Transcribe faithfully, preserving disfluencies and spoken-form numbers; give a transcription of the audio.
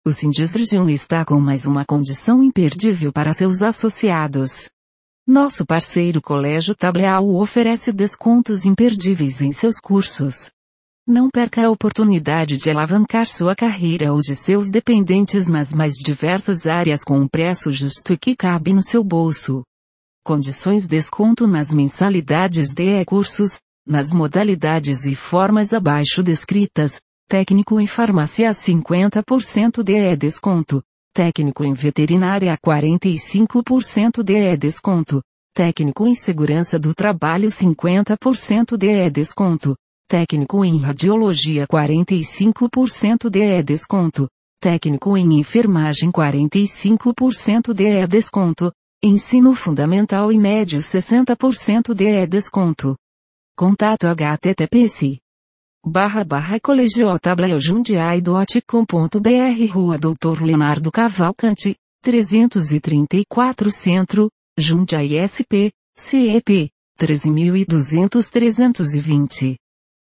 O Sindusregion está com mais uma condição imperdível para seus associados. Nosso parceiro Colégio Tableau oferece descontos imperdíveis em seus cursos. Não perca a oportunidade de alavancar sua carreira ou de seus dependentes nas mais diversas áreas com um preço justo e que cabe no seu bolso. Condições: desconto nas mensalidades de e-cursos, nas modalidades e formas abaixo descritas. Técnico em farmácia cinquenta por cento de e-desconto. Técnico em veterinária quarenta e cinco por cento de e-desconto. Técnico em segurança do trabalho cinquenta por cento de e-desconto. Técnico em radiologia quarenta e cinco por cento de e-desconto. Técnico em enfermagem quarenta e cinco por cento de e-desconto. Ensino fundamental e médio sessenta por cento de e-desconto. Contato https barra barra colegiotable.jundiai.com.br Rua doutor Leonardo Cavalcante, trezentos e trinta e quatro Centro, Jundiaí S P, C E P, treze mil e duzentos trezentos e vinte.